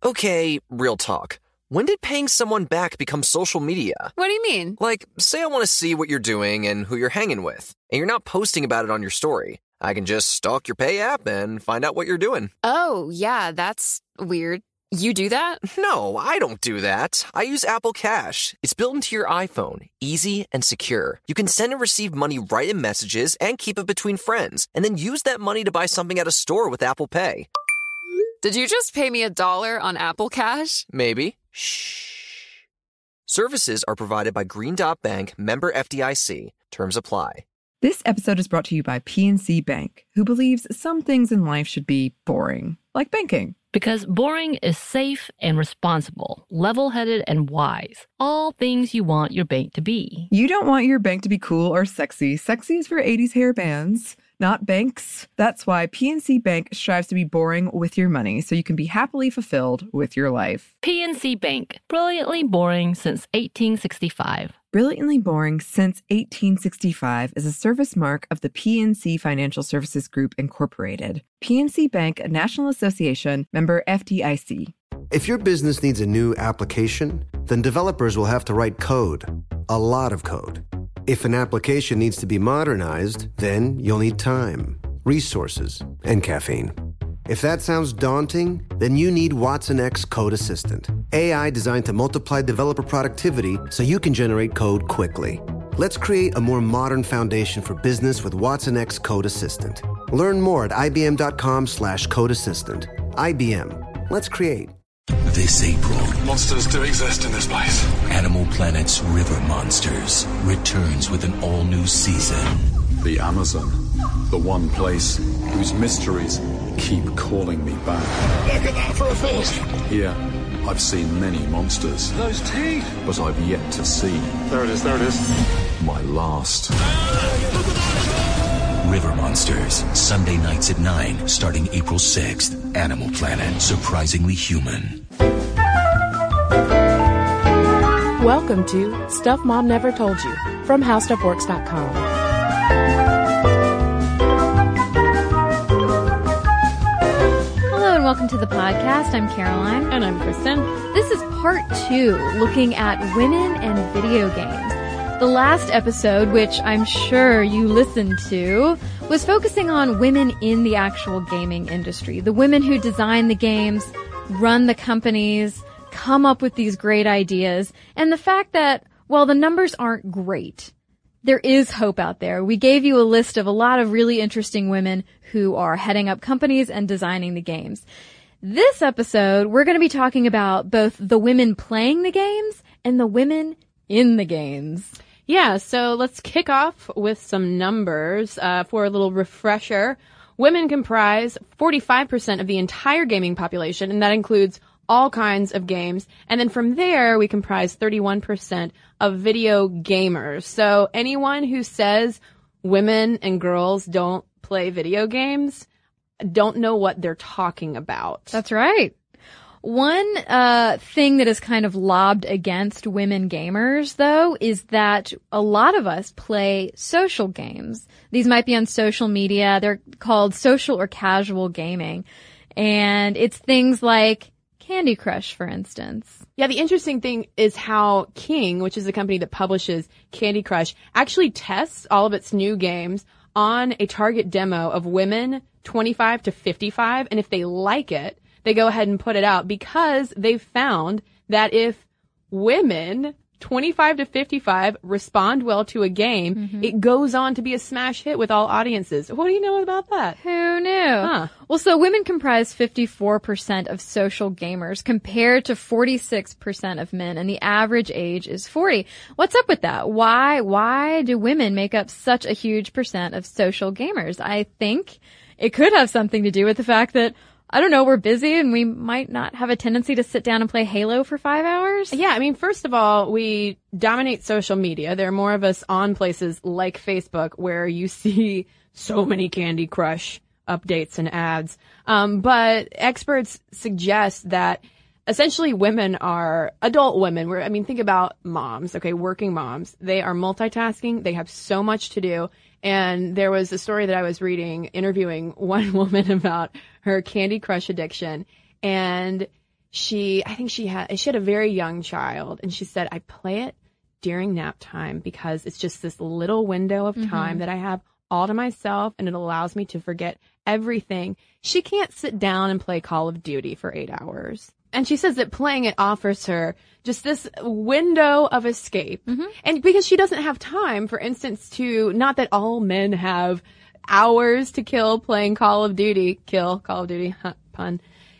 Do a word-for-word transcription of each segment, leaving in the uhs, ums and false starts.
Okay, real talk. When did paying someone back become social media? What do you mean? Like, say I want to see what you're doing and who you're hanging with, and you're not posting about it on your story. I can just stalk your Pay app and find out what you're doing. Oh, yeah, that's weird. You do that? No, I don't do that. I use Apple Cash. It's built into your iPhone, easy and secure. You can send and receive money right in messages and keep it between friends, and then use that money to buy something at a store with Apple Pay. Did you just pay me a dollar on Apple Cash? Maybe. Shh. Services are provided by Green Dot Bank, member F D I C. Terms apply. This episode is brought to you by P N C Bank, who believes some things in life should be boring, like banking. Because boring is safe and responsible, level-headed and wise. All things you want your bank to be. You don't want your bank to be cool or sexy. Sexy is for eighties hair bands, not banks. That's why P N C Bank strives to be boring with your money so you can be happily fulfilled with your life. P N C Bank, brilliantly boring since eighteen sixty-five. Brilliantly Boring Since eighteen sixty-five is a service mark of the P N C Financial Services Group, Incorporated. P N C Bank, a National Association, member F D I C. If your business needs a new application, then developers will have to write code, a lot of code. If an application needs to be modernized, then you'll need time, resources, and caffeine. If that sounds daunting, then you need Watson X Code Assistant, A I designed to multiply developer productivity so you can generate code quickly. Let's create a more modern foundation for business with Watson X Code Assistant. Learn more at ibm.com slash code assistant. I B M. Let's create. This April, monsters do exist in this place. Animal Planet's River Monsters returns with an all-new season. The Amazon, the one place whose mysteries keep calling me back. Look at that for a fish. Here, I've seen many monsters. Those teeth. But I've yet to see. There it is, there it is. My last. River Monsters, Sunday nights at nine, starting April sixth. Animal Planet, surprisingly human. Welcome to Stuff Mom Never Told You from How Stuff Works dot com. Hello and welcome to the podcast. I'm Caroline. And I'm Kristen. This is part two, looking at women and video games. The last episode, which I'm sure you listened to, was focusing on women in the actual gaming industry. The women who design the games, run the companies, come up with these great ideas, and the fact that, while the numbers aren't great, there is hope out there. We gave you a list of a lot of really interesting women who are heading up companies and designing the games. This episode, we're going to be talking about both the women playing the games and the women in the games. Yeah, so let's kick off with some numbers uh, for a little refresher. Women comprise forty-five percent of the entire gaming population, and that includes all kinds of games. And then from there, we comprise thirty-one percent of video gamers. So anyone who says women and girls don't play video games don't know what they're talking about. That's right. One uh thing that is kind of lobbed against women gamers, though, is that a lot of us play social games. These might be on social media. They're called social or casual gaming. And it's things like Candy Crush, for instance. Yeah, the interesting thing is how King, which is the company that publishes Candy Crush, actually tests all of its new games on a target demo of women twenty-five to fifty-five. And if they like it, they go ahead and put it out because they've found that if women twenty-five to fifty-five respond well to a game, mm-hmm. it goes on to be a smash hit with all audiences. What do you know about that? Who knew? Huh. Well, so women comprise fifty-four percent of social gamers compared to forty-six percent of men, and the average age is forty. What's up with that? Why, why do women make up such a huge percent of social gamers? I think it could have something to do with the fact that, I don't know, we're busy and we might not have a tendency to sit down and play Halo for five hours. Yeah, I mean, first of all, we dominate social media. There are more of us on places like Facebook where you see so many Candy Crush updates and ads. Um, but experts suggest that essentially women are adult women. We're, I mean, think about moms, okay, working moms. They are multitasking. They have so much to do. And there was a story that I was reading, interviewing one woman about her Candy Crush addiction. And she, I think she had, she had a very young child, and she said, I play it during nap time because it's just this little window of time mm-hmm. that I have all to myself, and it allows me to forget everything. She can't sit down and play Call of Duty for eight hours. And she says that playing it offers her just this window of escape. Mm-hmm. And because she doesn't have time, for instance, to, not that all men have hours to kill playing Call of Duty, kill Call of Duty, huh, pun,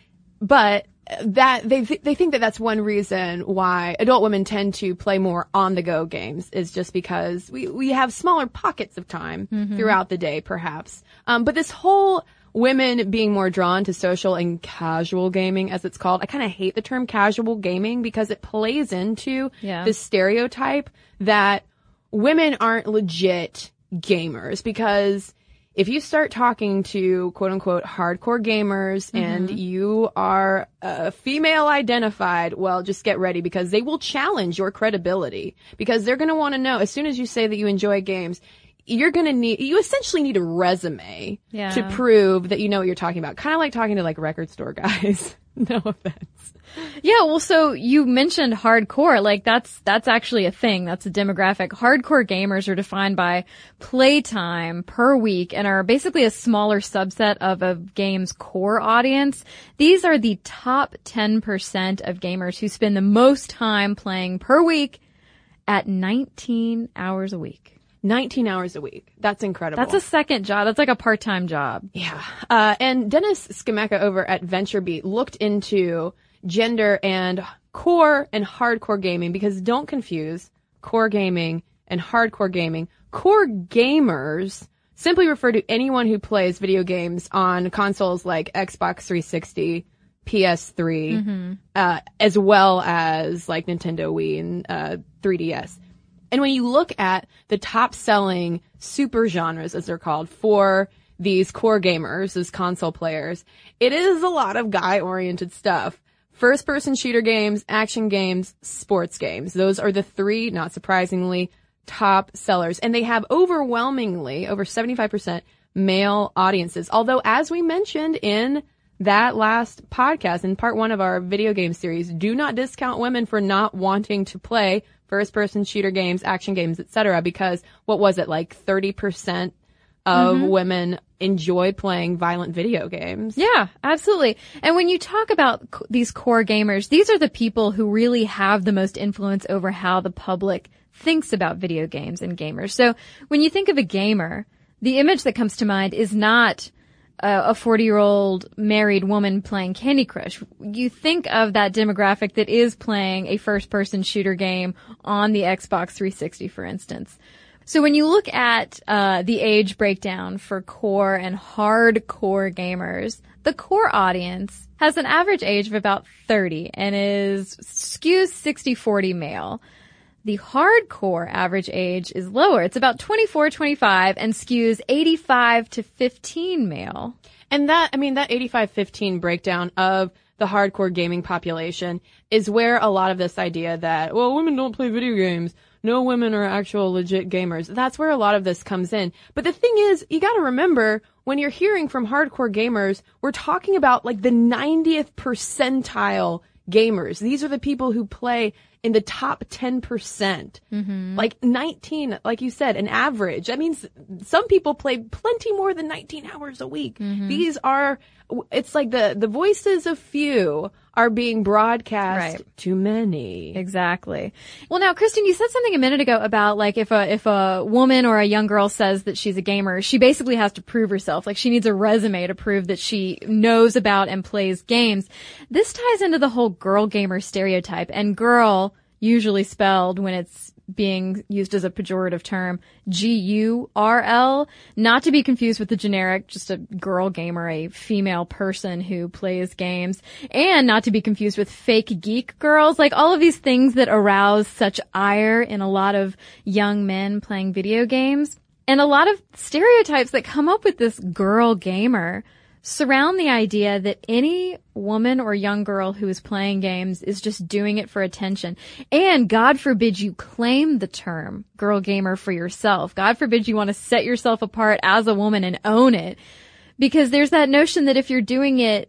but that they th- they think that that's one reason why adult women tend to play more on-the-go games, is just because we we have smaller pockets of time mm-hmm. throughout the day, perhaps. Um, but this whole women being more drawn to social and casual gaming, as it's called, I kind of hate the term casual gaming because it plays into yeah. this stereotype that women aren't legit gamers, because if you start talking to quote-unquote hardcore gamers mm-hmm. and you are uh, female identified, well, just get ready, because they will challenge your credibility, because they're going to want to know, as soon as you say that you enjoy games, you're going to need, you essentially need a resume yeah. to prove that you know what you're talking about. Kind of like talking to like record store guys. No offense. Yeah, well, so you mentioned hardcore. Like, that's, that's actually a thing. That's a demographic. Hardcore gamers are defined by playtime per week and are basically a smaller subset of a game's core audience. These are the top ten percent of gamers who spend the most time playing per week at nineteen hours a week. nineteen hours a week. That's incredible. That's a second job. That's like a part-time job. Yeah. Uh, and Dennis Skimeka over at VentureBeat looked into gender and core and hardcore gaming, because don't confuse core gaming and hardcore gaming. Core gamers simply refer to anyone who plays video games on consoles like Xbox three sixty, P S three, mm-hmm. uh, as well as like Nintendo Wii and uh, three D S. And when you look at the top selling super genres, as they're called, for these core gamers, these console players, it is a lot of guy oriented stuff. First person shooter games, action games, sports games. Those are the three, not surprisingly, top sellers. And they have overwhelmingly, over seventy-five percent male audiences. Although, as we mentioned in that last podcast, in part one of our video game series, do not discount women for not wanting to play first-person shooter games, action games, et cetera, because what was it, like thirty percent of mm-hmm. women enjoy playing violent video games? Yeah, absolutely. And when you talk about c- these core gamers, these are the people who really have the most influence over how the public thinks about video games and gamers. So when you think of a gamer, the image that comes to mind is not a forty-year-old married woman playing Candy Crush. You think of that demographic that is playing a first-person shooter game on the Xbox three sixty, for instance. So when you look at uh the age breakdown for core and hardcore gamers, the core audience has an average age of about thirty and is skews sixty forty male. The hardcore average age is lower. It's about twenty-four, twenty-five and skews eighty-five to fifteen male. And that, I mean, that eighty-five fifteen breakdown of the hardcore gaming population is where a lot of this idea that, well, women don't play video games, no women are actual legit gamers, that's where a lot of this comes in. But the thing is, you gotta remember, when you're hearing from hardcore gamers, we're talking about like the ninetieth percentile gamers. These are the people who play in the top ten percent. Mm-hmm. Like nineteen, like you said, an average. That means some people play plenty more than nineteen hours a week. Mm-hmm. These are, it's like the, the voices of few are being broadcast right. to many. Exactly. Well, now, Kristen, you said something a minute ago about like if a, if a woman or a young girl says that she's a gamer, she basically has to prove herself. Like she needs a resume to prove that she knows about and plays games. This ties into the whole girl gamer stereotype, and girl usually spelled, when it's being used as a pejorative term, G U R L, not to be confused with the generic, just a girl gamer, a female person who plays games, and not to be confused with fake geek girls, like all of these things that arouse such ire in a lot of young men playing video games. And a lot of stereotypes that come up with this girl gamer surround the idea that any woman or young girl who is playing games is just doing it for attention. And God forbid you claim the term girl gamer for yourself. God forbid you want to set yourself apart as a woman and own it. Because there's that notion that if you're doing it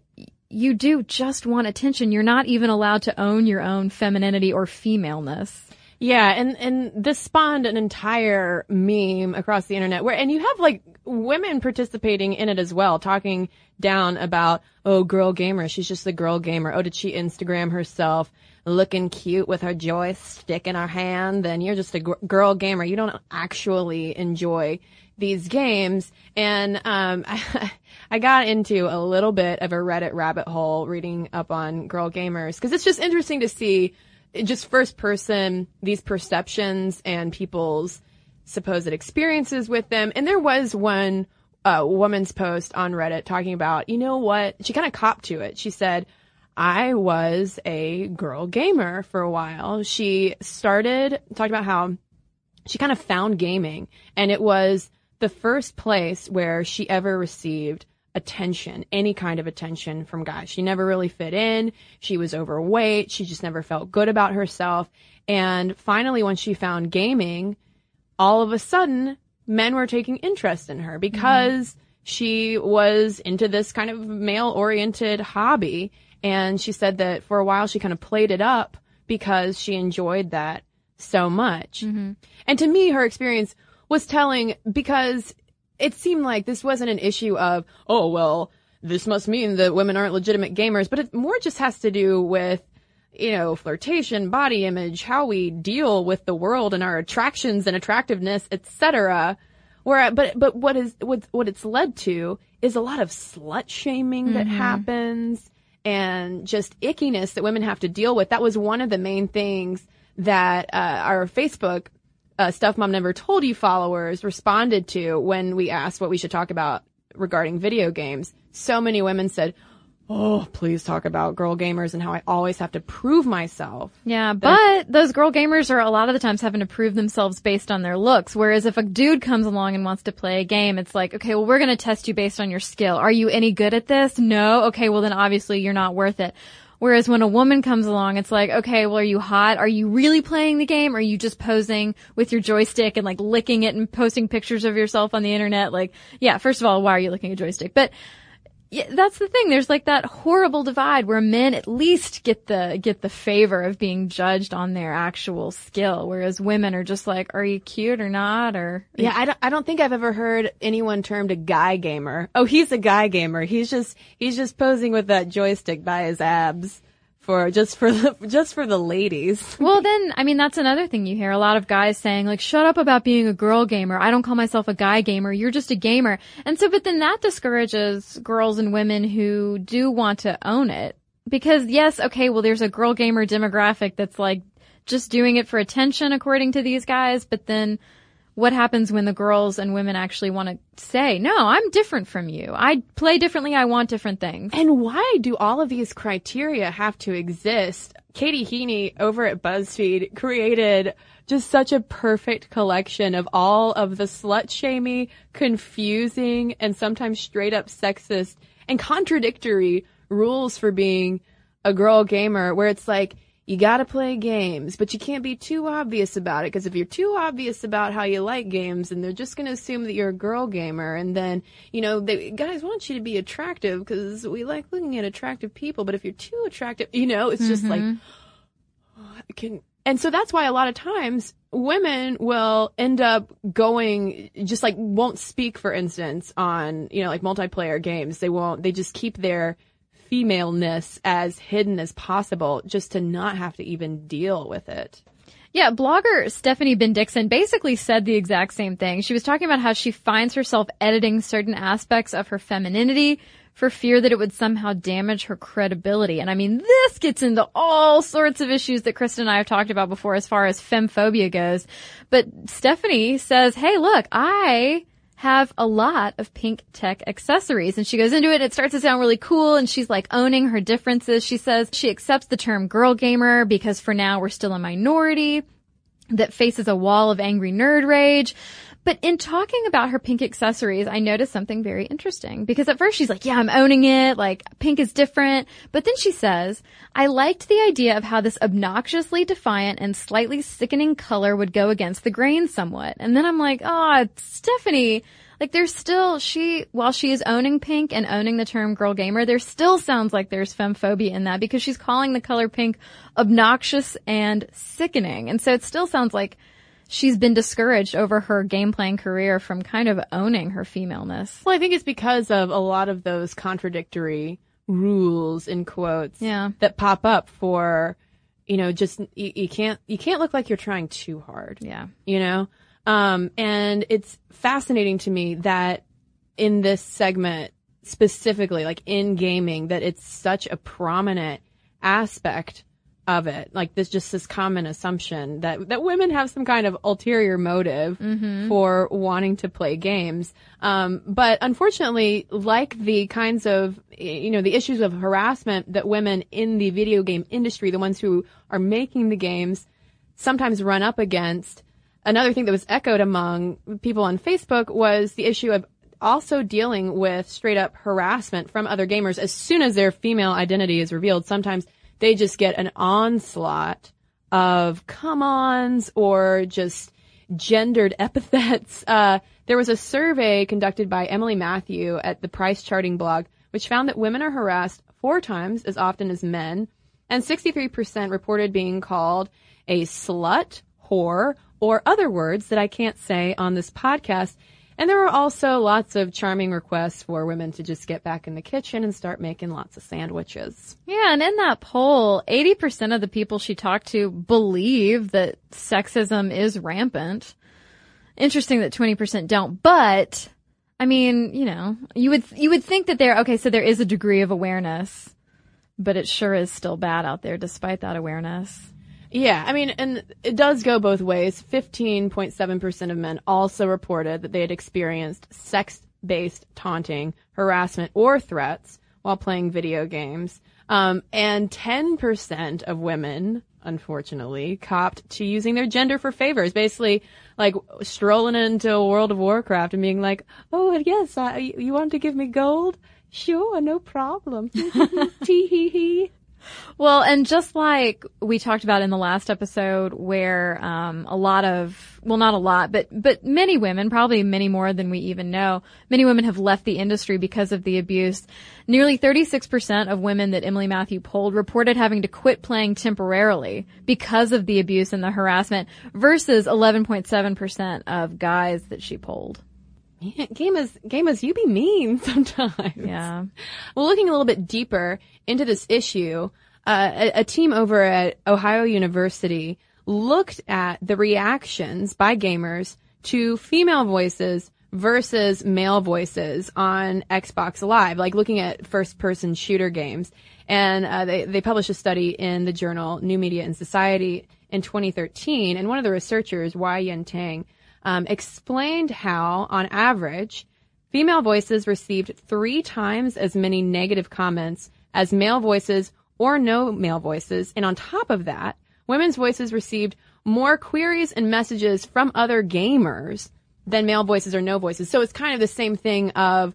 you do just want attention. You're not even allowed to own your own femininity or femaleness. Yeah, and, and this spawned an entire meme across the internet where, and you have like women participating in it as well, talking down about, oh, girl gamer, she's just a girl gamer. Oh, did she Instagram herself looking cute with her joystick in her hand? Then you're just a g- girl gamer. You don't actually enjoy these games. And, um, I, I got into a little bit of a Reddit rabbit hole reading up on girl gamers because it's just interesting to see just first person, these perceptions and people's supposed experiences with them. And there was one uh, woman's post on Reddit talking about, you know what? She kind of copped to it. She said, I was a girl gamer for a while. She started talking about how she kind of found gaming, and it was the first place where she ever received attention, any kind of attention from guys. She never really fit in. She was overweight. She just never felt good about herself. And finally, when she found gaming, all of a sudden, men were taking interest in her because mm-hmm. she was into this kind of male-oriented hobby. And she said that for a while she kind of played it up because she enjoyed that so much. Mm-hmm. And to me, her experience was telling because it seemed like this wasn't an issue of, oh, well, this must mean that women aren't legitimate gamers, but it more just has to do with, you know, flirtation, body image, how we deal with the world and our attractions and attractiveness, et cetera. Where, but, but what is, what, what it's led to is a lot of slut shaming that mm-hmm. happens and just ickiness that women have to deal with. That was one of the main things that, uh, our Facebook Uh, Stuff Mom Never Told You followers responded to when we asked what we should talk about regarding video games. So many women said, oh, please talk about girl gamers and how I always have to prove myself. Yeah, but those girl gamers are a lot of the times having to prove themselves based on their looks. Whereas if a dude comes along and wants to play a game, it's like, okay, well, we're going to test you based on your skill. Are you any good at this? No? Okay, well, then obviously you're not worth it. Whereas when a woman comes along, it's like, okay, well, are you hot? Are you really playing the game? Or are you just posing with your joystick and like licking it and posting pictures of yourself on the internet? Like, yeah, first of all, why are you licking a joystick? But yeah, that's the thing. There's like that horrible divide where men at least get the, get the favor of being judged on their actual skill. Whereas women are just like, are you cute or not? Or yeah, I don't, I don't think I've ever heard anyone termed a guy gamer. Oh, he's a guy gamer. He's just, he's just posing with that joystick by his abs. For just for the just for the ladies. Well, then, I mean, that's another thing you hear. A lot of guys saying, like, shut up about being a girl gamer. I don't call myself a guy gamer. You're just a gamer. And so, but then that discourages girls and women who do want to own it. Because, yes, okay, well, there's a girl gamer demographic that's, like, just doing it for attention, according to these guys. But then what happens when the girls and women actually want to say, no, I'm different from you. I play differently. I want different things. And why do all of these criteria have to exist? Katie Heaney over at BuzzFeed created just such a perfect collection of all of the slut-shamey, confusing, and sometimes straight up sexist and contradictory rules for being a girl gamer, where it's like, you gotta play games, but you can't be too obvious about it, because if you're too obvious about how you like games, then they're just gonna assume that you're a girl gamer. And then, you know, they, guys want you to be attractive because we like looking at attractive people, but if you're too attractive, you know, it's just mm-hmm. like, oh, I can, and so that's why a lot of times women will end up going, just like won't speak, for instance, on, you know, like multiplayer games. They won't, they just keep their femaleness as hidden as possible just to not have to even deal with it. Yeah, blogger Stephanie Bendixson basically said the exact same thing. She was talking about how she finds herself editing certain aspects of her femininity for fear that it would somehow damage her credibility. And I mean, this gets into all sorts of issues that Kristen and I have talked about before as far as femphobia goes. But Stephanie says, hey, look, I have a lot of pink tech accessories. And she goes into it. It starts to sound really cool. And she's like owning her differences. She says she accepts the term girl gamer because for now we're still a minority that faces a wall of angry nerd rage. But in talking about her pink accessories, I noticed something very interesting, because at first she's like, yeah, I'm owning it. Like, pink is different. But then she says, I liked the idea of how this obnoxiously defiant and slightly sickening color would go against the grain somewhat. And then I'm like, oh, Stephanie, like there's still, she, while she is owning pink and owning the term girl gamer, there still sounds like there's femphobia in that because she's calling the color pink obnoxious and sickening. And so it still sounds like she's been discouraged over her game playing career from kind of owning her femaleness. Well, I think it's because of a lot of those contradictory rules, in quotes, yeah. that pop up for, you know, just, you, you can't, you can't look like you're trying too hard. Yeah. You know? Um, and it's fascinating to me that in this segment specifically, like in gaming, that it's such a prominent aspect of it. Like this, just this common assumption that, that women have some kind of ulterior motive mm-hmm. for wanting to play games. Um, but unfortunately, like the kinds of, you know, the issues of harassment that women in the video game industry, the ones who are making the games, sometimes run up against, another thing that was echoed among people on Facebook was the issue of also dealing with straight up harassment from other gamers as soon as their female identity is revealed. Sometimes they just get an onslaught of come-ons or just gendered epithets. Uh, there was a survey conducted by Emily Matthew at the Price Charting blog, which found that women are harassed four times as often as men, and sixty-three percent reported being called a slut, whore, or other words that I can't say on this podcast. And there were also lots of charming requests for women to just get back in the kitchen and start making lots of sandwiches. Yeah, and in that poll, eighty percent of the people she talked to believe that sexism is rampant. Interesting that twenty percent don't, but, I mean, you know, you would, you would think that there, okay, so there is a degree of awareness, but it sure is still bad out there despite that awareness. Yeah, I mean, and it does go both ways. fifteen point seven percent of men also reported that they had experienced sex-based taunting, harassment, or threats while playing video games. Um, and ten percent of women, unfortunately, copped to using their gender for favors. Basically, like, strolling into World of Warcraft and being like, oh, yes, I, you want to give me gold? Sure, no problem. Tee hee hee. Well, and just like we talked about in the last episode where um a lot of, well, not a lot, but but many women, probably many more than we even know, many women have left the industry because of the abuse. Nearly thirty-six percent of women that Emily Matthew polled reported having to quit playing temporarily because of the abuse and the harassment versus eleven point seven percent of guys that she polled. Man, gamers, gamers, you be mean sometimes. Yeah. Well, looking a little bit deeper into this issue, uh, a, a team over at Ohio University looked at the reactions by gamers to female voices versus male voices on Xbox Live, like looking at first-person shooter games. And uh, they, they published a study in the journal New Media and Society in twenty thirteen, and one of the researchers, Wai-Yen Tang, Um, explained how, on average, female voices received three times as many negative comments as male voices or no male voices. And on top of that, women's voices received more queries and messages from other gamers than male voices or no voices. So it's kind of the same thing of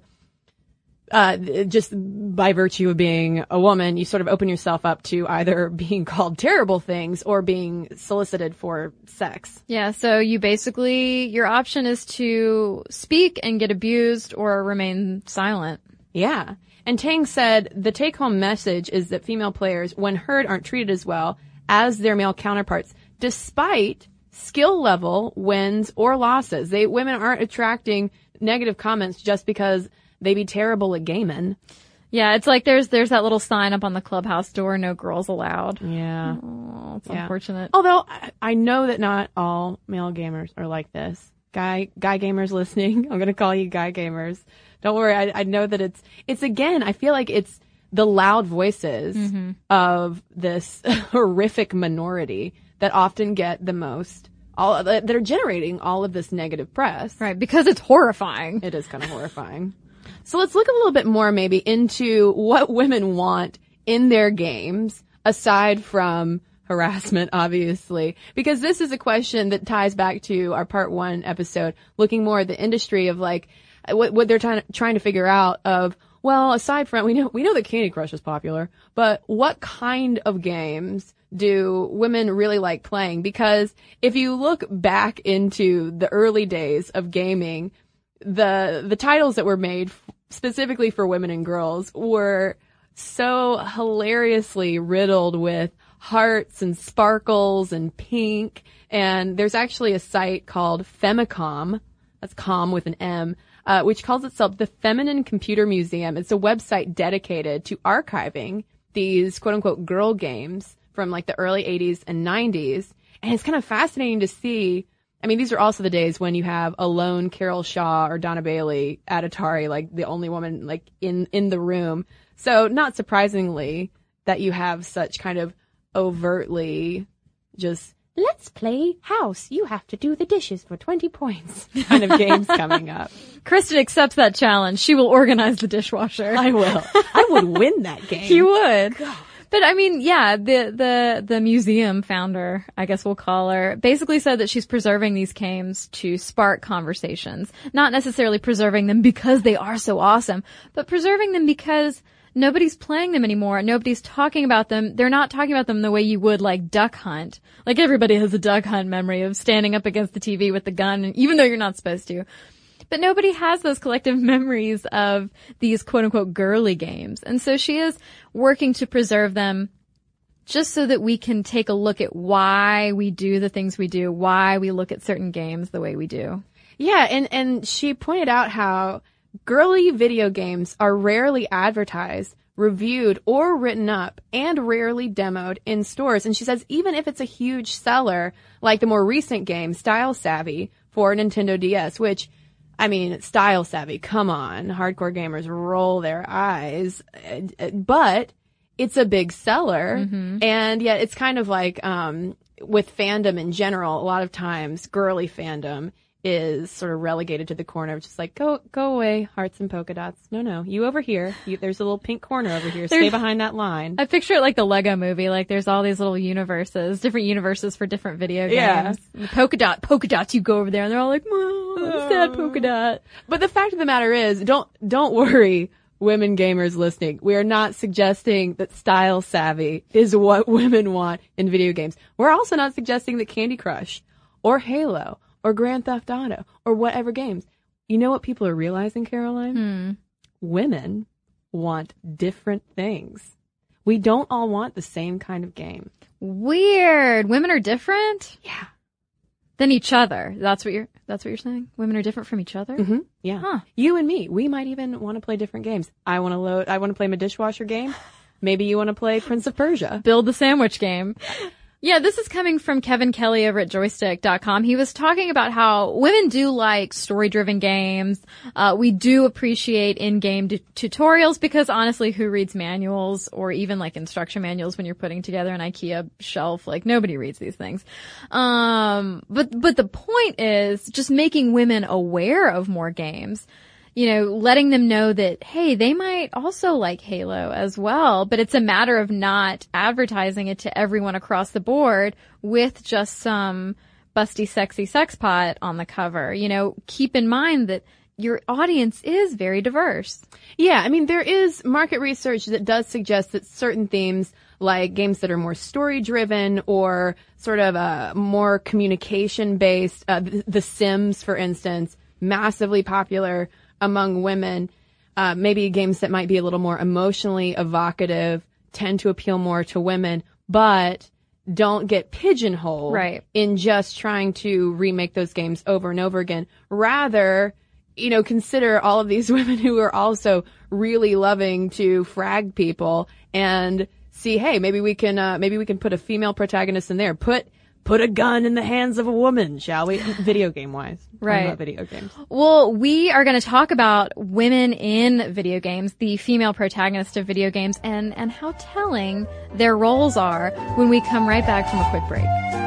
uh just by virtue of being a woman, you sort of open yourself up to either being called terrible things or being solicited for sex. Yeah, so you basically, your option is to speak and get abused or remain silent. Yeah. And Tang said the take-home message is that female players, when heard, aren't treated as well as their male counterparts, despite skill level wins or losses. They women aren't attracting negative comments just because they be terrible at gaming. Yeah, it's like there's there's that little sign up on the clubhouse door, no girls allowed. Yeah. Oh, it's yeah. unfortunate. Although I, I know that not all male gamers are like this. Guy guy gamers listening, I'm going to call you guy gamers. Don't worry, I, I know that it's, it's again, I feel like it's the loud voices mm-hmm. of this horrific minority that often get the most, all that are generating all of this negative press. Right, because it's horrifying. It is kind of horrifying. So let's look a little bit more maybe into what women want in their games, aside from harassment, obviously, because this is a question that ties back to our part one episode, looking more at the industry of like what, what they're trying to, trying to figure out of, well, aside from, we know, we know that Candy Crush is popular, but what kind of games do women really like playing? Because if you look back into the early days of gaming, the the titles that were made f- specifically for women and girls were so hilariously riddled with hearts and sparkles and pink. And there's actually a site called Femicom, that's com with an M, uh, which calls itself the Feminine Computer Museum. It's a website dedicated to archiving these quote unquote girl games from like the early eighties and nineties. And it's kind of fascinating to see. I mean, these are also the days when you have a lone Carol Shaw or Donna Bailey at Atari, like the only woman like in, in the room. So not surprisingly that you have such kind of overtly just, let's play house. You have to do the dishes for twenty points kind of games coming up. Kristen accepts that challenge. She will organize the dishwasher. I will. I would win that game. You would. God. But I mean, yeah, the, the, the museum founder, I guess we'll call her, basically said that she's preserving these games to spark conversations. Not necessarily preserving them because they are so awesome, but preserving them because nobody's playing them anymore. Nobody's talking about them. They're not talking about them the way you would like Duck Hunt. Like everybody has a Duck Hunt memory of standing up against the T V with the gun, even though you're not supposed to. But nobody has those collective memories of these quote unquote girly games. And so she is working to preserve them just so that we can take a look at why we do the things we do, why we look at certain games the way we do. Yeah. And, and she pointed out how girly video games are rarely advertised, reviewed, or written up, and rarely demoed in stores. And she says even if it's a huge seller, like the more recent game, Style Savvy, for Nintendo D S, which, I mean, Style Savvy, come on, hardcore gamers roll their eyes, but it's a big seller, mm-hmm. and yet it's kind of like, um, with fandom in general, a lot of times girly fandom is sort of relegated to the corner, just like, go, go away, hearts and polka dots. No, no, you over here. You, there's a little pink corner over here. Stay behind that line. I picture it like the Lego movie. Like there's all these little universes, different universes for different video games. Yeah. Polka dot, polka dots, you go over there and they're all like, Mom, sad polka dot. But the fact of the matter is, don't, don't worry, women gamers listening. We are not suggesting that Style Savvy is what women want in video games. We're also not suggesting that Candy Crush or Halo or Grand Theft Auto, or whatever games. You know what people are realizing, Caroline? Hmm. Women want different things. We don't all want the same kind of game. Weird. Women are different? Yeah. Than each other. That's what you're, that's what you're saying? Women are different from each other? Mm-hmm. Yeah. Huh. You and me, we might even want to play different games. I want to load, I want to play my dishwasher game. Maybe you want to play Prince of Persia. Build the sandwich game. Yeah, this is coming from Kevin Kelly over at joystick dot com. He was talking about how women do like story-driven games. Uh, we do appreciate in-game d- tutorials because honestly, who reads manuals or even like instruction manuals when you're putting together an IKEA shelf? Like nobody reads these things. Um, but, but the point is just making women aware of more games. You know, letting them know that, hey, they might also like Halo as well, but it's a matter of not advertising it to everyone across the board with just some busty, sexy sex pot on the cover. You know, keep in mind that your audience is very diverse. Yeah, I mean, there is market research that does suggest that certain themes, like games that are more story-driven or sort of uh, more communication-based, uh, The Sims, for instance, massively popular among women, uh, maybe games that might be a little more emotionally evocative tend to appeal more to women, but don't get pigeonholed right. in just trying to remake those games over and over again. Rather, you know, consider all of these women who are also really loving to frag people and see, hey, maybe we can, uh, maybe we can put a female protagonist in there. Put, Put a gun in the hands of a woman, shall we? Video game wise. Right. About video games. Well, we are going to talk about women in video games, the female protagonist of video games, and, and how telling their roles are when we come right back from a quick break.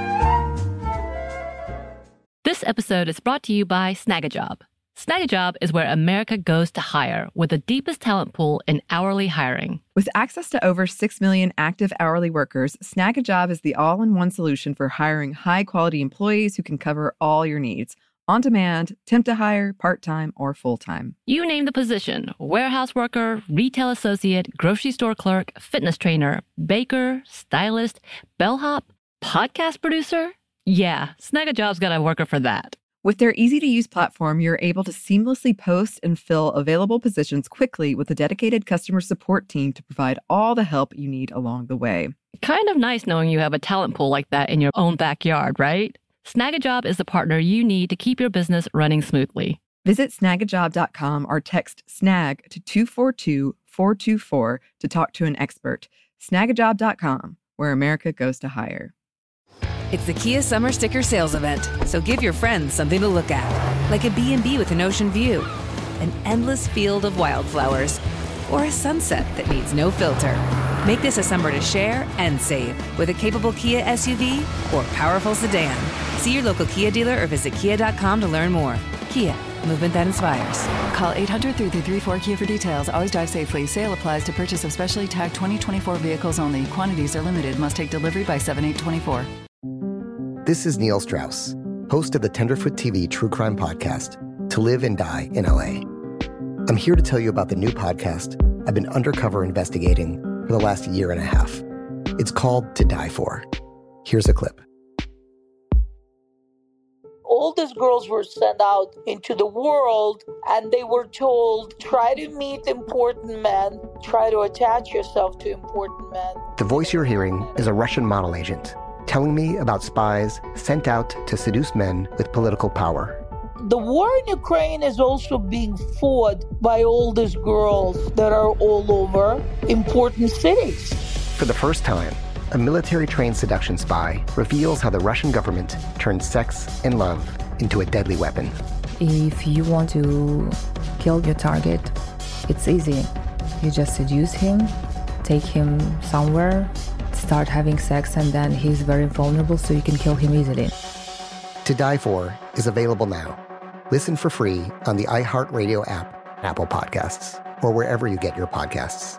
This episode is brought to you by Snagajob. Snagajob is where America goes to hire, with the deepest talent pool in hourly hiring. With access to over six million active hourly workers, Snagajob is the all-in-one solution for hiring high-quality employees who can cover all your needs. On demand, temp to hire, part-time, or full-time. You name the position: warehouse worker, retail associate, grocery store clerk, fitness trainer, baker, stylist, bellhop, podcast producer. Yeah, Snagajob's got a worker for that. With their easy-to-use platform, you're able to seamlessly post and fill available positions quickly with a dedicated customer support team to provide all the help you need along the way. Kind of nice knowing you have a talent pool like that in your own backyard, right? Snagajob is the partner you need to keep your business running smoothly. Visit snag a job dot com or text SNAG to two four two, four two four to talk to an expert. snag a job dot com, where America goes to hire. It's the Kia Summer Sticker Sales Event, so give your friends something to look at, like a B and B with an ocean view, an endless field of wildflowers, or a sunset that needs no filter. Make this a summer to share and save with a capable Kia S U V or powerful sedan. See your local Kia dealer or visit kia dot com to learn more. Kia, movement that inspires. Call eight hundred, three three three, four Kia for details. Always drive safely. Sale applies to purchase of specially tagged twenty twenty-four vehicles only. Quantities are limited. Must take delivery by seven eight twenty-four. This is Neil Strauss, host of the Tenderfoot T V True Crime Podcast, To Live and Die in L A. I'm here to tell you about the new podcast I've been undercover investigating for the last year and a half. It's called To Die For. Here's a clip. All these girls were sent out into the world and they were told, try to meet important men, try to attach yourself to important men. The voice you're hearing is a Russian model agent telling me about spies sent out to seduce men with political power. The war in Ukraine is also being fought by all these girls that are all over important cities. For the first time, a military-trained seduction spy reveals how the Russian government turned sex and love into a deadly weapon. If you want to kill your target, it's easy. You just seduce him, take him somewhere, start having sex, and then he's very vulnerable, so you can kill him easily. To Die For is available now. Listen for free on the iHeartRadio app, Apple Podcasts, or wherever you get your podcasts.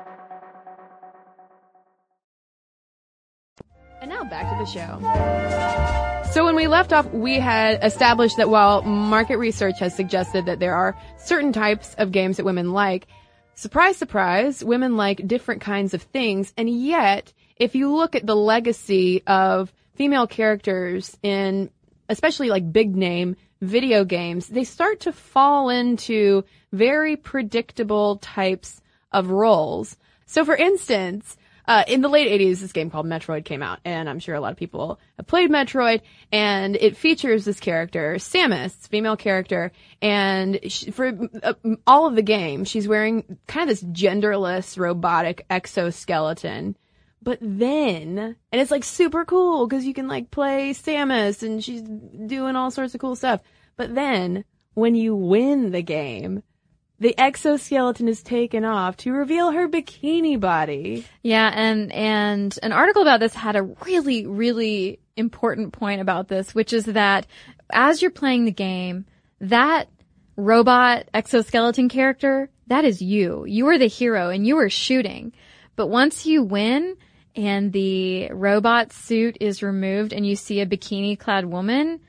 And now back to the show. So when we left off, we had established that while market research has suggested that there are certain types of games that women like, surprise, surprise, women like different kinds of things. And yet, if you look at the legacy of female characters in especially like big name video games, they start to fall into very predictable types of roles. So for instance, uh, in the late eighties, this game called Metroid came out, and I'm sure a lot of people have played Metroid, and it features this character, Samus, female character, and she, for uh, all of the game, she's wearing kind of this genderless robotic exoskeleton. But then, and it's like super cool because you can like play Samus and she's doing all sorts of cool stuff. But then when you win the game, the exoskeleton is taken off to reveal her bikini body. Yeah, and and an article about this had a really, really important point about this, which is that as you're playing the game, that robot exoskeleton character, that is you. You are the hero and you are shooting. But once you win and the robot suit is removed and you see a bikini-clad woman,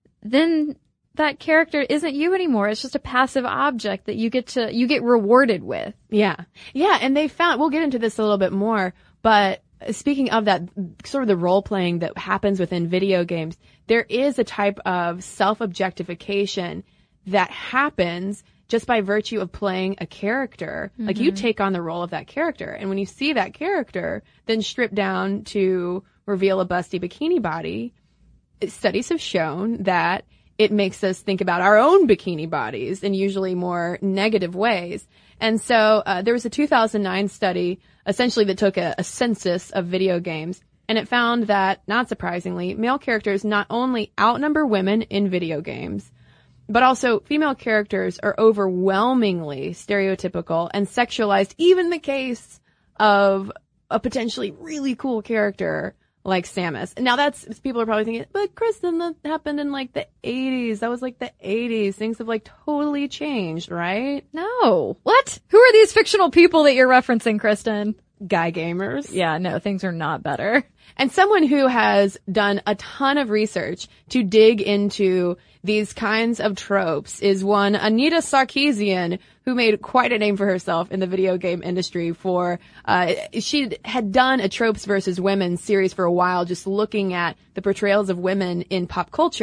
then that character isn't you anymore. It's just a passive object that you get to, you get rewarded with. Yeah. Yeah, and they found, we'll get into this a little bit more, but speaking of that, sort of the role-playing that happens within video games, there is a type of self-objectification that happens just by virtue of playing a character. Mm-hmm. Like, you take on the role of that character. And when you see that character then stripped down to reveal a busty bikini body, studies have shown that it makes us think about our own bikini bodies in usually more negative ways. And so uh, there was a two thousand nine study essentially that took a, a census of video games, and it found that, not surprisingly, male characters not only outnumber women in video games, but also female characters are overwhelmingly stereotypical and sexualized, even in the case of a potentially really cool character like Samus. Now that's, people are probably thinking, but Kristen, that happened in like the eighties. That was like the eighties. Things have like totally changed, right? No. What? Who are these fictional people that you're referencing, Kristen? Guy gamers. Yeah, no, things are not better. And someone who has done a ton of research to dig into these kinds of tropes is one Anita Sarkeesian, who made quite a name for herself in the video game industry for, uh, she had done a Tropes versus Women series for a while, just looking at the portrayals of women in pop culture.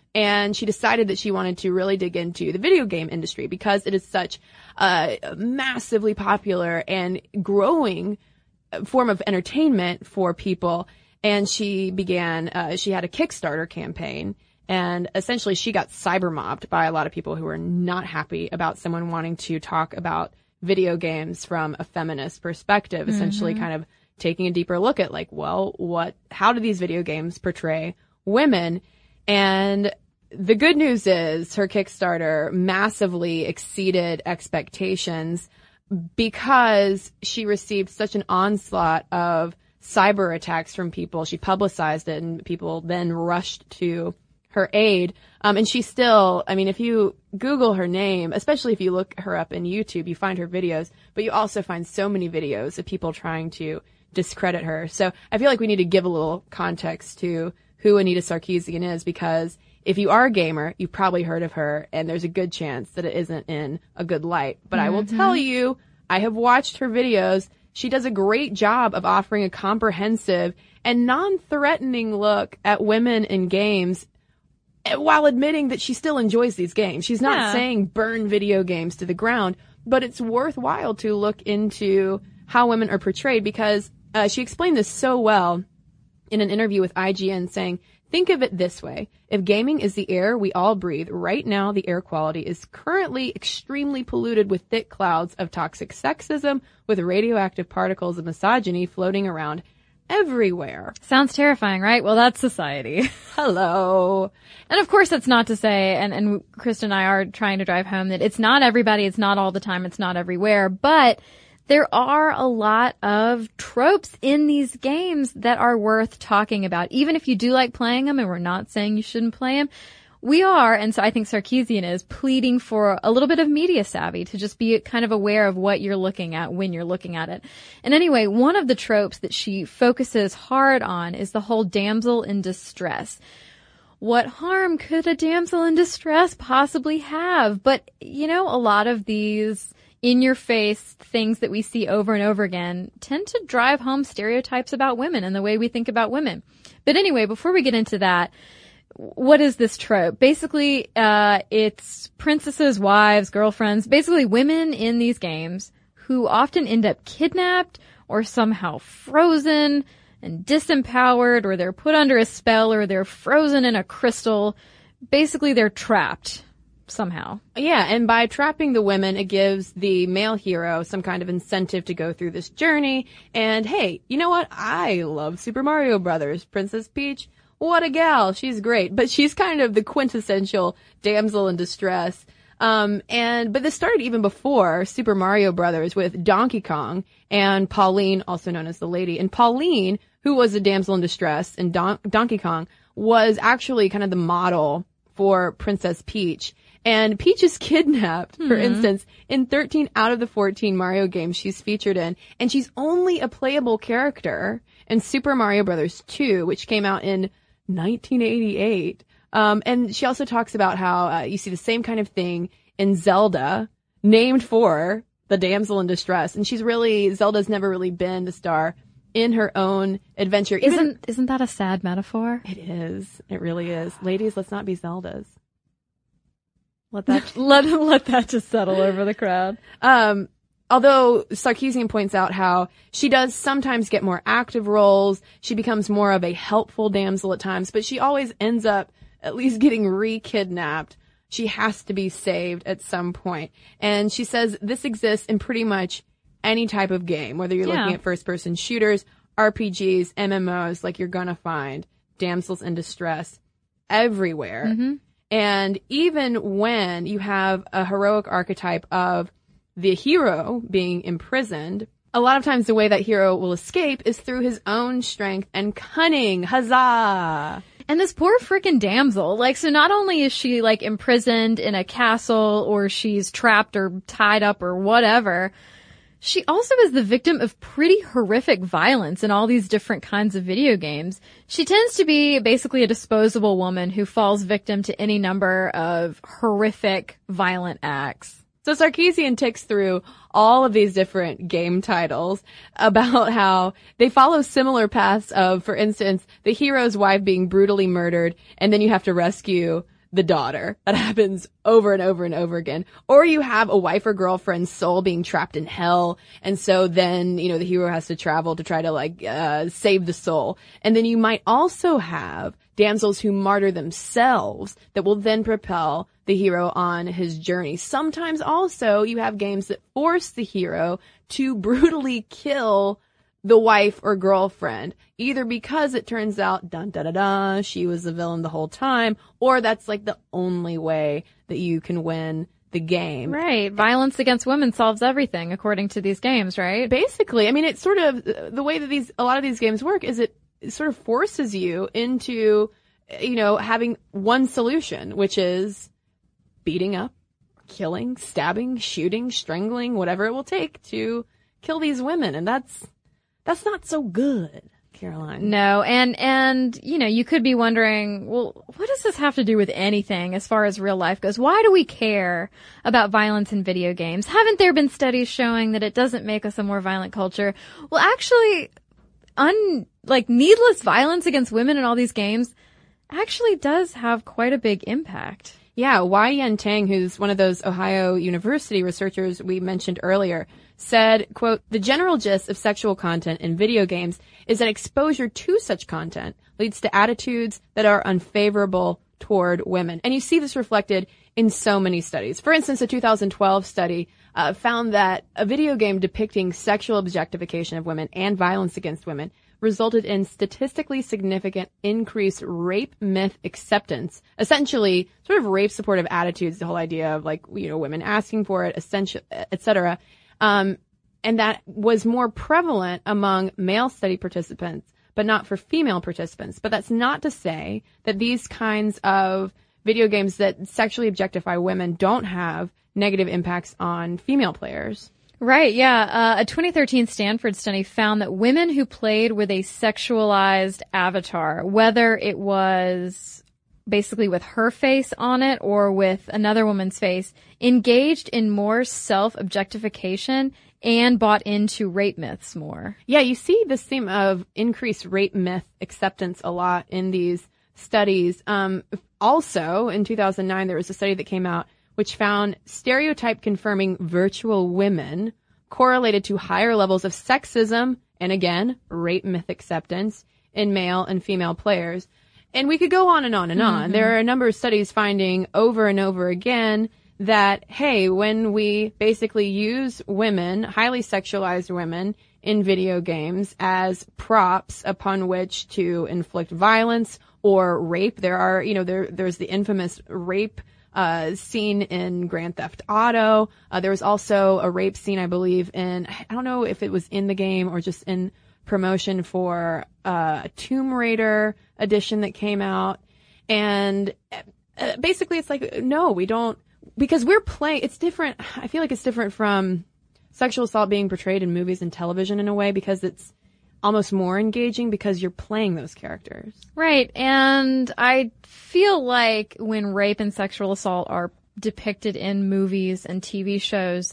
And she decided that she wanted to really dig into the video game industry because it is such a massively popular and growing form of entertainment for people. And she began, uh, she had a Kickstarter campaign, and essentially she got cyber mobbed by a lot of people who were not happy about someone wanting to talk about video games from a feminist perspective, essentially mm-hmm. kind of taking a deeper look at like, well, what, how do these video games portray women? And the good news is her Kickstarter massively exceeded expectations because she received such an onslaught of cyber attacks from people. She publicized it and people then rushed to her aid. Um, and she still, I mean, if you Google her name, especially if you look her up in YouTube, you find her videos, but you also find so many videos of people trying to discredit her. So I feel like we need to give a little context to who Anita Sarkeesian is, because if you are a gamer, you've probably heard of her, and there's a good chance that it isn't in a good light. But mm-hmm. I will tell you, I have watched her videos. She does a great job of offering a comprehensive and non-threatening look at women in games while admitting that she still enjoys these games. She's not yeah. saying burn video games to the ground, but it's worthwhile to look into how women are portrayed because uh, she explained this so well in an interview with I G N, saying, think of it this way. If gaming is the air we all breathe, right now the air quality is currently extremely polluted with thick clouds of toxic sexism, with radioactive particles of misogyny floating around everywhere. Sounds terrifying, right? Well, that's society. Hello. And of course, that's not to say, and, and Krista and I are trying to drive home that it's not everybody, it's not all the time, it's not everywhere, but there are a lot of tropes in these games that are worth talking about. Even if you do like playing them, and we're not saying you shouldn't play them, we are, and so I think Sarkeesian is, pleading for a little bit of media savvy to just be kind of aware of what you're looking at when you're looking at it. And anyway, one of the tropes that she focuses hard on is the whole damsel in distress. What harm could a damsel in distress possibly have? But, you know, a lot of these in-your-face things that we see over and over again tend to drive home stereotypes about women and the way we think about women. But anyway, before we get into that, what is this trope? Basically, uh, it's princesses, wives, girlfriends, basically women in these games who often end up kidnapped or somehow frozen and disempowered, or they're put under a spell, or they're frozen in a crystal. Basically, they're trapped somehow. Yeah, and by trapping the women, it gives the male hero some kind of incentive to go through this journey. And hey, you know what? I love Super Mario Brothers. Princess Peach, what a gal. She's great. But she's kind of the quintessential damsel in distress. Um, and, but this started even before Super Mario Brothers with Donkey Kong and Pauline, also known as the Lady. And Pauline, who was a damsel in distress in Don- Donkey Kong, was actually kind of the model for Princess Peach. And Peach is kidnapped, mm-hmm. for instance, in thirteen out of the fourteen Mario games she's featured in. And she's only a playable character in Super Mario Brothers two, which came out in nineteen eighty-eight. Um, and she also talks about how uh, you see the same kind of thing in Zelda, named for the damsel in distress. And she's really, Zelda's never really been the star in her own adventure. Even, isn't, isn't that a sad metaphor? It is. It really is. Ladies, let's not be Zeldas. Let that, let, let that just settle over the crowd. Um, although Sarkeesian points out how she does sometimes get more active roles. She becomes more of a helpful damsel at times, but she always ends up at least getting re-kidnapped. She has to be saved at some point. And she says this exists in pretty much any type of game, whether you're yeah. looking at first-person shooters, R P Gs, M M Os, like you're gonna find damsels in distress everywhere. Mm-hmm. And even when you have a heroic archetype of the hero being imprisoned, a lot of times the way that hero will escape is through his own strength and cunning. Huzzah! And this poor freaking damsel, like, so not only is she, like, imprisoned in a castle, or she's trapped or tied up or whatever, she also is the victim of pretty horrific violence in all these different kinds of video games. She tends to be basically a disposable woman who falls victim to any number of horrific, violent acts. So Sarkeesian ticks through all of these different game titles about how they follow similar paths of, for instance, the hero's wife being brutally murdered, and then you have to rescue the daughter. That happens over and over and over again. Or you have a wife or girlfriend's soul being trapped in hell. And so then, you know, the hero has to travel to try to like, uh, save the soul. And then you might also have damsels who martyr themselves that will then propel the hero on his journey. Sometimes also you have games that force the hero to brutally kill the wife or girlfriend, either because it turns out, dun da da da, she was the villain the whole time, or that's like the only way that you can win the game. Right. Violence against women solves everything, according to these games, right? Basically. I mean, it's sort of, the way that these, a lot of these games work is it, it sort of forces you into, you know, having one solution, which is beating up, killing, stabbing, shooting, strangling, whatever it will take to kill these women. And that's, That's not so good, Caroline. No, and, and, you know, you could be wondering, well, what does this have to do with anything as far as real life goes? Why do we care about violence in video games? Haven't there been studies showing that it doesn't make us a more violent culture? Well, actually, un, like, needless violence against women in all these games actually does have quite a big impact. Yeah, Y-Yen Tang, who's one of those Ohio University researchers we mentioned earlier, said, quote, the general gist of sexual content in video games is that exposure to such content leads to attitudes that are unfavorable toward women. And you see this reflected in so many studies. For instance, a two thousand twelve study uh, found that a video game depicting sexual objectification of women and violence against women resulted in statistically significant increased rape myth acceptance. Essentially, sort of rape supportive attitudes, the whole idea of like, you know, women asking for it, essential, et cetera. Um, and that was more prevalent among male study participants, but not for female participants. But that's not to say that these kinds of video games that sexually objectify women don't have negative impacts on female players. Right, yeah. Uh, a twenty thirteen Stanford study found that women who played with a sexualized avatar, whether it was basically with her face on it or with another woman's face, engaged in more self-objectification and bought into rape myths more. Yeah, you see this theme of increased rape myth acceptance a lot in these studies. Um, also, in two thousand nine, there was a study that came out which found stereotype confirming virtual women correlated to higher levels of sexism and, again, rape myth acceptance in male and female players. And we could go on and on and on. Mm-hmm. There are a number of studies finding over and over again that, hey, when we basically use women, highly sexualized women, in video games as props upon which to inflict violence or rape, there are, you know, there there's the infamous rape uh scene in Grand Theft Auto. Uh, there was also a rape scene, I believe, in, I don't know if it was in the game or just in promotion for uh, a Tomb Raider edition that came out. And uh, basically it's like, no, we don't, because we're playing, it's different. I feel like it's different from sexual assault being portrayed in movies and television in a way, because it's almost more engaging because you're playing those characters. Right. And I feel like when rape and sexual assault are depicted in movies and T V shows,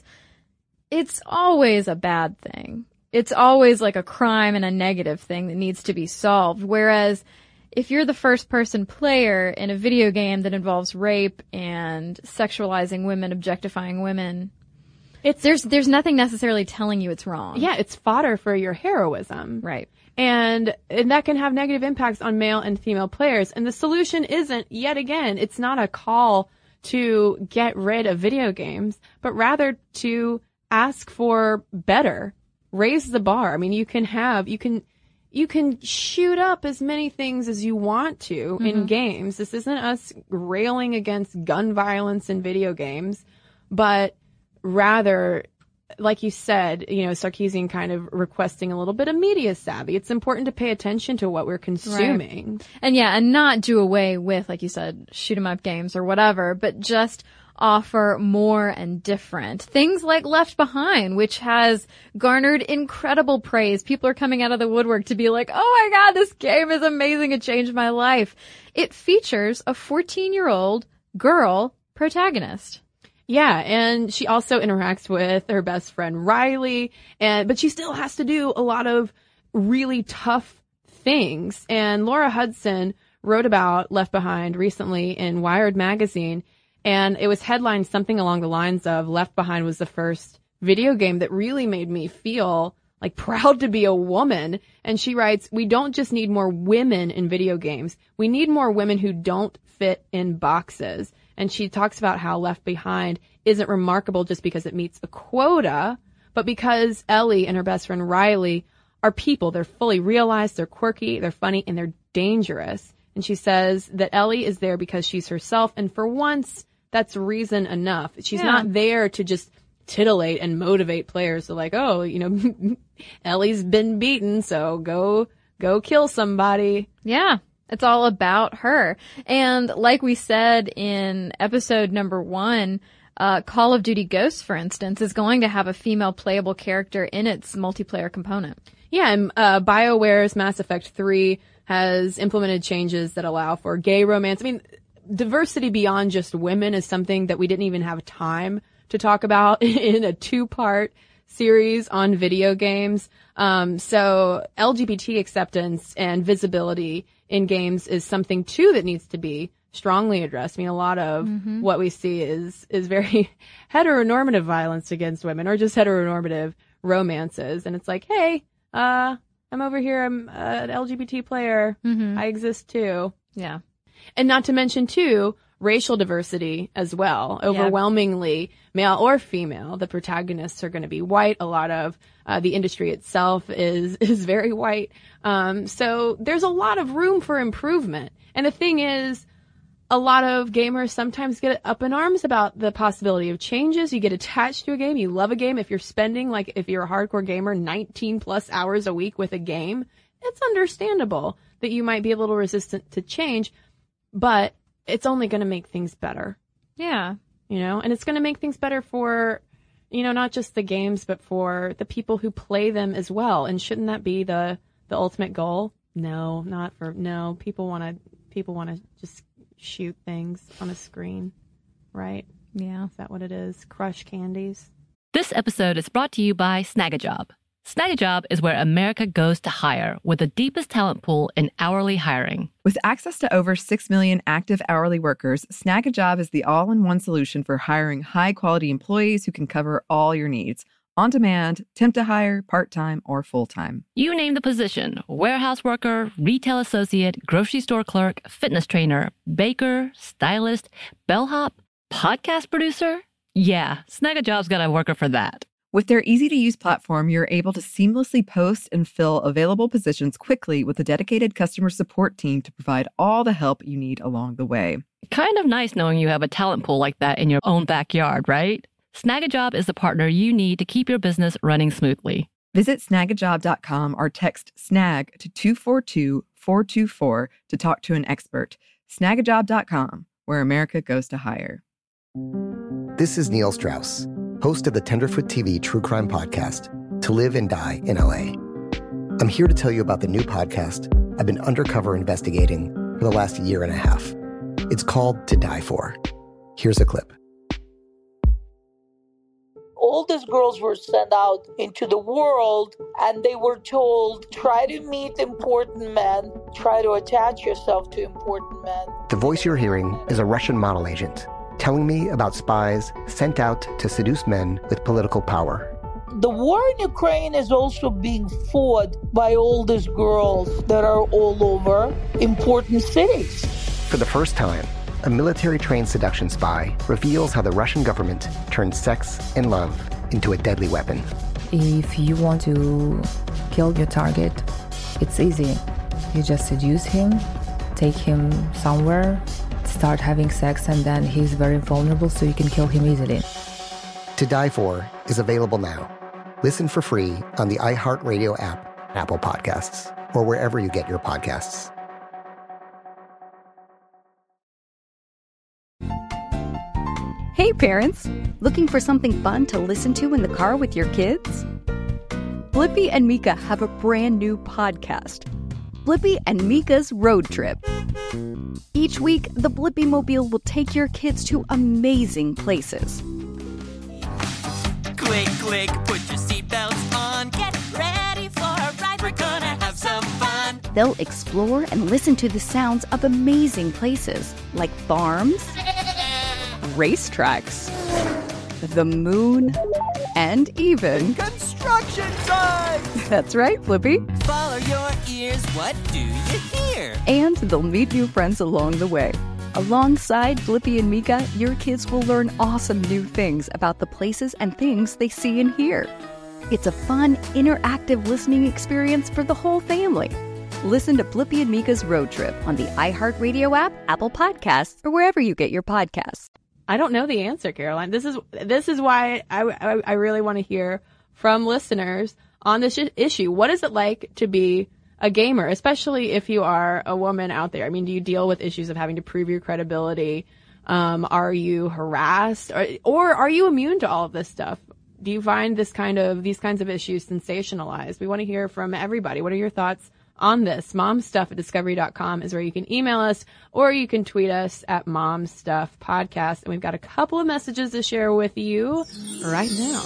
it's always a bad thing. It's always like a crime and a negative thing that needs to be solved. Whereas if you're the first person player in a video game that involves rape and sexualizing women, objectifying women, It's, there's, there's nothing necessarily telling you it's wrong. Yeah, it's fodder for your heroism. Right. And, and that can have negative impacts on male and female players. And the solution isn't, yet again, it's not a call to get rid of video games, but rather to ask for better. Raise the bar. I mean, you can have, you can, you can shoot up as many things as you want to mm-hmm. in games. This isn't us railing against gun violence in video games, but rather, like you said, you know, Sarkeesian kind of requesting a little bit of media savvy. It's important to pay attention to what we're consuming. Right. And yeah, and not do away with, like you said, shoot 'em up games or whatever, but just offer more and different. Things like Left Behind, which has garnered incredible praise. People are coming out of the woodwork to be like, oh my God, this game is amazing. It changed my life. It features a fourteen-year-old girl protagonist. Yeah, and she also interacts with her best friend Riley, and but she still has to do a lot of really tough things. And Laura Hudson wrote about Left Behind recently in Wired magazine, and it was headlined something along the lines of Left Behind was the first video game that really made me feel like proud to be a woman. And she writes, we don't just need more women in video games. We need more women who don't fit in boxes. And she talks about how Left Behind isn't remarkable just because it meets a quota, but because Ellie and her best friend Riley are people. They're fully realized, they're quirky, they're funny, and they're dangerous. And she says that Ellie is there because she's herself, and for once, that's reason enough. She's Yeah. not there to just titillate and motivate players to like, oh, you know, Ellie's been beaten, so go, go kill somebody. Yeah. It's all about her. And like we said in episode number one, uh, Call of Duty Ghosts, for instance, is going to have a female playable character in its multiplayer component. Yeah, and uh, BioWare's Mass Effect three has implemented changes that allow for gay romance. I mean, diversity beyond just women is something that we didn't even have time to talk about in a two-part series on video games. Um, so L G B T acceptance and visibility in games is something too that needs to be strongly addressed. I mean, a lot of Mm-hmm. what we see is is very heteronormative violence against women, or just heteronormative romances. And it's like, hey, uh, I'm over here. I'm an L G B T player. Mm-hmm. I exist too. Yeah. And not to mention too, racial diversity as well. Overwhelmingly male or female. The protagonists are going to be white. A lot of uh, the industry itself is is very white. Um, so there's a lot of room for improvement. And the thing is, a lot of gamers sometimes get up in arms about the possibility of changes. You get attached to a game. You love a game. If you're spending, like if you're a hardcore gamer, nineteen plus hours a week with a game, it's understandable that you might be a little resistant to change, but it's only going to make things better. Yeah. You know, and it's going to make things better for, you know, not just the games, but for the people who play them as well. And shouldn't that be the, the ultimate goal? No, not for, no, people want to, people want to just shoot things on a screen, right? Yeah. Is that what it is? Crush candies. This episode is brought to you by Snagajob. Snagajob is where America goes to hire, with the deepest talent pool in hourly hiring. With access to over six million active hourly workers, Snagajob is the all-in-one solution for hiring high-quality employees who can cover all your needs. On demand, temp to hire, part-time, or full-time. You name the position: warehouse worker, retail associate, grocery store clerk, fitness trainer, baker, stylist, bellhop, podcast producer. Yeah, Snagajob's got a worker for that. With their easy-to-use platform, you're able to seamlessly post and fill available positions quickly with a dedicated customer support team to provide all the help you need along the way. Kind of nice knowing you have a talent pool like that in your own backyard, right? Snagajob is the partner you need to keep your business running smoothly. Visit snagajob dot com or text SNAG to two four two, four two four to talk to an expert. snagajob dot com, where America goes to hire. This is Neil Strauss, host of the Tenderfoot T V True Crime Podcast, To Live and Die in L A. I'm here to tell you about the new podcast I've been undercover investigating for the last year and a half. It's called To Die For. Here's a clip. All these girls were sent out into the world and they were told, try to meet important men, try to attach yourself to important men. The voice you're hearing is a Russian model agent telling me about spies sent out to seduce men with political power. The war in Ukraine is also being fought by all these girls that are all over important cities. For the first time, a military-trained seduction spy reveals how the Russian government turned sex and love into a deadly weapon. If you want to kill your target, it's easy. You just seduce him, take him somewhere, start having sex, and then he's very vulnerable, so you can kill him easily. To Die For is available now. Listen for free on the iHeartRadio app, Apple Podcasts, or wherever you get your podcasts. Hey parents, looking for something fun to listen to in the car with your kids? Blippi and Mika have a brand new podcast, Blippi and Mika's Road Trip. Each week, the Blippi Mobile will take your kids to amazing places. Click, click, put your seatbelts on, get ready for a ride, we're gonna have some fun. They'll explore and listen to the sounds of amazing places like farms, racetracks, the moon, and even construction sites! That's right, Blippi. Follow your ears, what do you hear? And they'll meet new friends along the way. Alongside Blippi and Mika, your kids will learn awesome new things about the places and things they see and hear. It's a fun, interactive listening experience for the whole family. Listen to Blippi and Mika's Road Trip on the iHeartRadio app, Apple Podcasts, or wherever you get your podcasts. I don't know the answer, Caroline. This is this is why I, I, I really want to hear from listeners on this issue. What is it like to be a gamer, especially if you are a woman out there? I mean, do you deal with issues of having to prove your credibility? Um, are you harassed, or, or are you immune to all of this stuff? Do you find this kind of these kinds of issues sensationalized? We want to hear from everybody. What are your thoughts on this? momstuff at discovery dot com is where you can email us, or you can tweet us at momstuffpodcast. And we've got a couple of messages to share with you right now.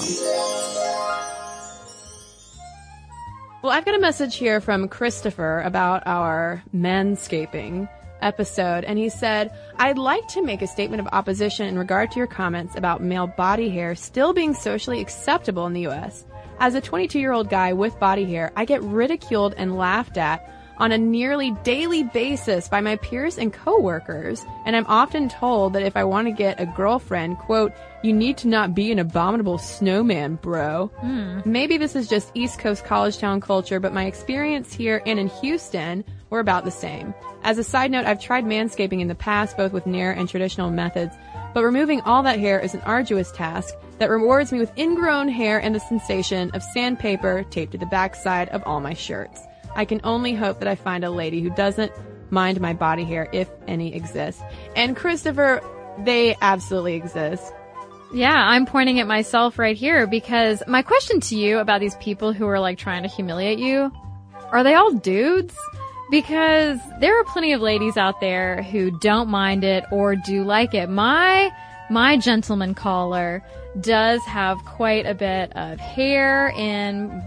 Well, I've got a message here from Christopher about our manscaping episode, and he said, I'd like to make a statement of opposition in regard to your comments about male body hair still being socially acceptable in the U S. As a twenty-two-year-old guy with body hair, I get ridiculed and laughed at on a nearly daily basis by my peers and coworkers, and I'm often told that if I want to get a girlfriend, quote, you need to not be an abominable snowman, bro. Mm. Maybe this is just East Coast college town culture, but my experience here and in Houston were about the same. As a side note, I've tried manscaping in the past, both with Nair and traditional methods, but removing all that hair is an arduous task that rewards me with ingrown hair and the sensation of sandpaper taped to the backside of all my shirts. I can only hope that I find a lady who doesn't mind my body hair, if any exists. And Christopher, they absolutely exist. Yeah, I'm pointing at myself right here because my question to you about these people who are like trying to humiliate you, are they all dudes? Because there are plenty of ladies out there who don't mind it or do like it. My, my gentleman caller does have quite a bit of hair in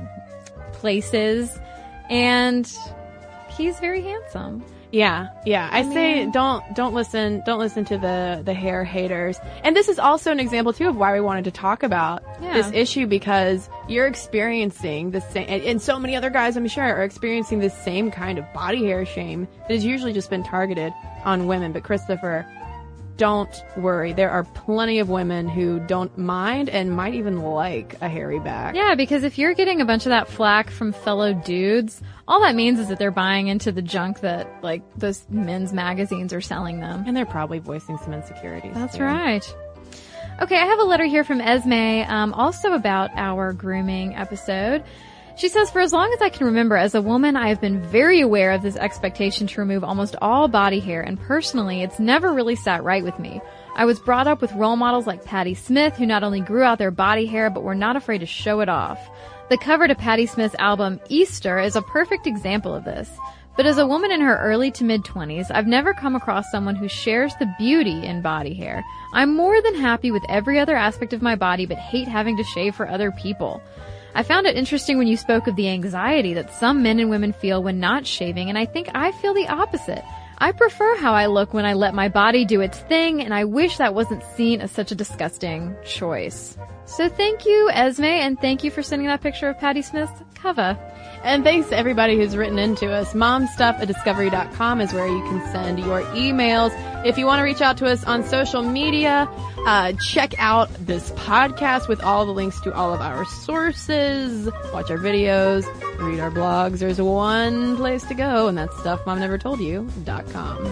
places, and he's very handsome. Yeah, yeah. I, I mean, say don't don't listen don't listen to the the hair haters. And this is also an example too of why we wanted to talk about yeah. this issue, because you're experiencing the same, and, and so many other guys, I'm sure, are experiencing the same kind of body hair shame that has usually just been targeted on women. But Christopher, don't worry. There are plenty of women who don't mind and might even like a hairy back. Yeah, because if you're getting a bunch of that flack from fellow dudes, all that means is that they're buying into the junk that, like, those men's magazines are selling them. And they're probably voicing some insecurities. That's too. right. Okay, I have a letter here from Esme, um, also about our grooming episode. She says, for as long as I can remember, as a woman, I have been very aware of this expectation to remove almost all body hair, and personally, it's never really sat right with me. I was brought up with role models like Patti Smith, who not only grew out their body hair, but were not afraid to show it off. The cover to Patti Smith's album, Easter, is a perfect example of this. But as a woman in her early to mid-twenties, I've never come across someone who shares the beauty in body hair. I'm more than happy with every other aspect of my body, but hate having to shave for other people. I found it interesting when you spoke of the anxiety that some men and women feel when not shaving, and I think I feel the opposite. I prefer how I look when I let my body do its thing, and I wish that wasn't seen as such a disgusting choice. So thank you, Esme, and thank you for sending that picture of Patti Smith's cover. And thanks to everybody who's written into us. momstuff at discovery dot com is where you can send your emails. If you want to reach out to us on social media, uh, check out this podcast with all the links to all of our sources. Watch our videos, read our blogs. There's one place to go, and that's stuff mom never told you dot com.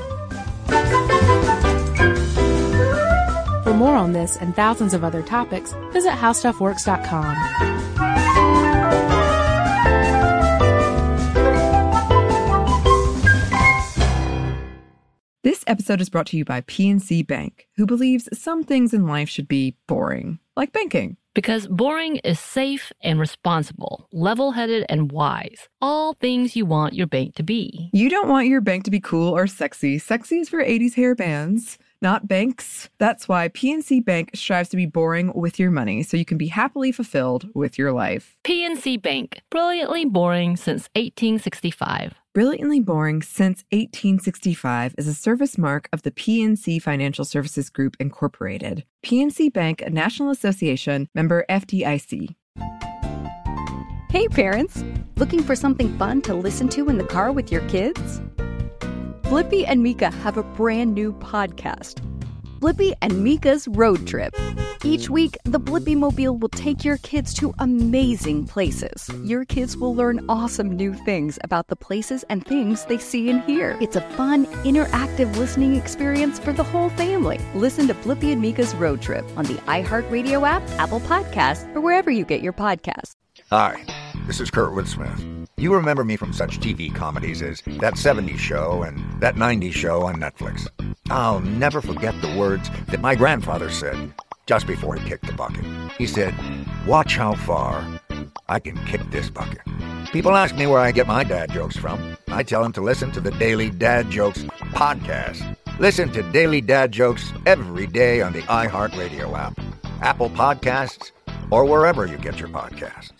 For more on this and thousands of other topics, visit how stuff works dot com. This episode is brought to you by P N C Bank, who believes some things in life should be boring, like banking. Because boring is safe and responsible, level-headed and wise. All things you want your bank to be. You don't want your bank to be cool or sexy. Sexy is for eighties hair bands, not banks. That's why P N C Bank strives to be boring with your money, so you can be happily fulfilled with your life. P N C Bank, brilliantly boring since eighteen sixty-five. Brilliantly Boring Since eighteen sixty-five is a service mark of the P N C Financial Services Group, Incorporated. P N C Bank, a National Association, member F D I C. Hey parents, looking for something fun to listen to in the car with your kids? Blippi and Mika have a brand new podcast, Blippi and Mika's Road Trip. Each week, the Blippi Mobile will take your kids to amazing places. Your kids will learn awesome new things about the places and things they see and hear. It's a fun, interactive listening experience for the whole family. Listen to Blippi and Mika's Road Trip on the iHeartRadio app, Apple Podcasts, or wherever you get your podcasts. Hi, this is Kurtwood Smith. You remember me from such T V comedies as That seventies Show and That nineties Show on Netflix. I'll never forget the words that my grandfather said just before he kicked the bucket. He said, "Watch how far I can kick this bucket." People ask me where I get my dad jokes from. I tell them to listen to the Daily Dad Jokes podcast. Listen to Daily Dad Jokes every day on the iHeartRadio app, Apple Podcasts, or wherever you get your podcasts.